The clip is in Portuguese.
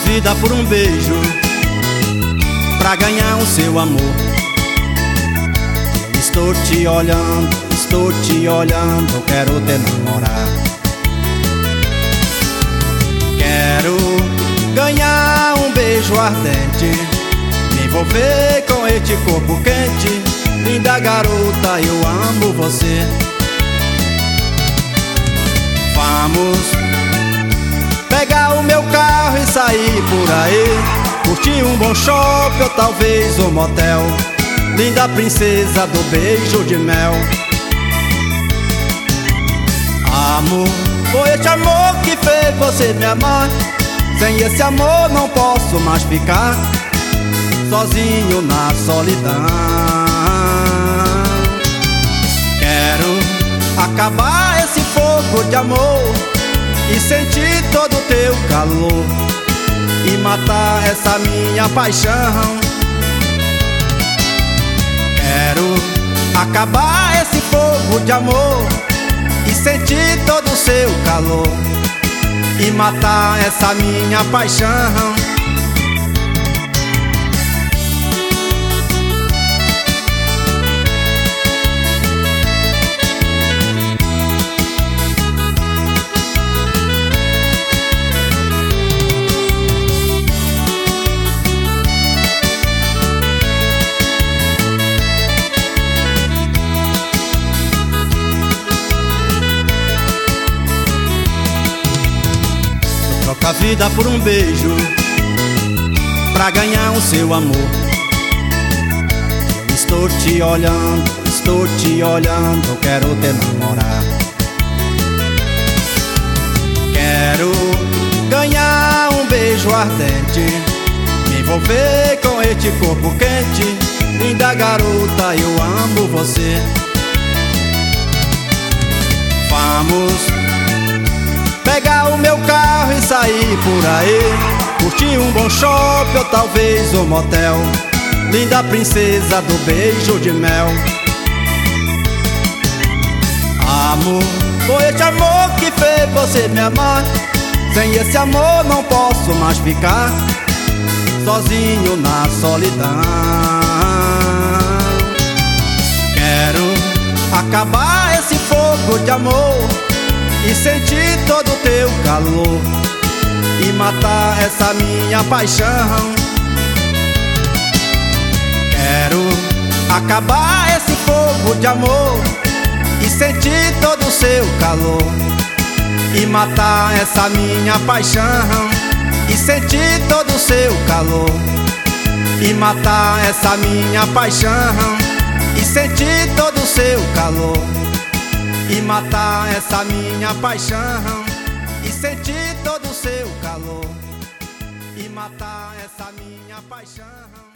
vida por um beijo, pra ganhar o seu amor. Eu estou te olhando, quero te namorar. Quero ganhar um beijo ardente, me envolver com este corpo quente. Linda garota, eu amo você. Vamos pegar o meu carro e sair por aí, curtir um bom shopping ou talvez um motel. Linda princesa do beijo de mel. Amor, foi este amor que fez você me amar. Sem esse amor não posso mais ficar sozinho na solidão. Quero acabar esse fogo de amor e sentir todo o teu calor e matar essa minha paixão. Quero acabar esse fogo de amor e sentir todo o seu calor e matar essa minha paixão. Troco a vida por um beijo, pra ganhar o seu amor. Eu estou te olhando, quero te namorar. Quero ganhar um beijo ardente, me envolver com este corpo quente. Linda garota, eu amo você. Vamos pegar o meu carro e sair por aí, curtir um bom shopping ou talvez um motel. Linda princesa do beijo de mel. Amor, foi este amor que fez você me amar. Sem esse amor não posso mais ficar sozinho na solidão. Quero acabar esse fogo de amor e sentir todo o teu calor e matar essa minha paixão. Quero acabar esse fogo de amor e sentir todo o seu calor e matar essa minha paixão. E sentir todo o seu calor e matar essa minha paixão. E sentir todo o seu calor e matar essa minha paixão. E sentir todo o seu calor e matar essa minha paixão.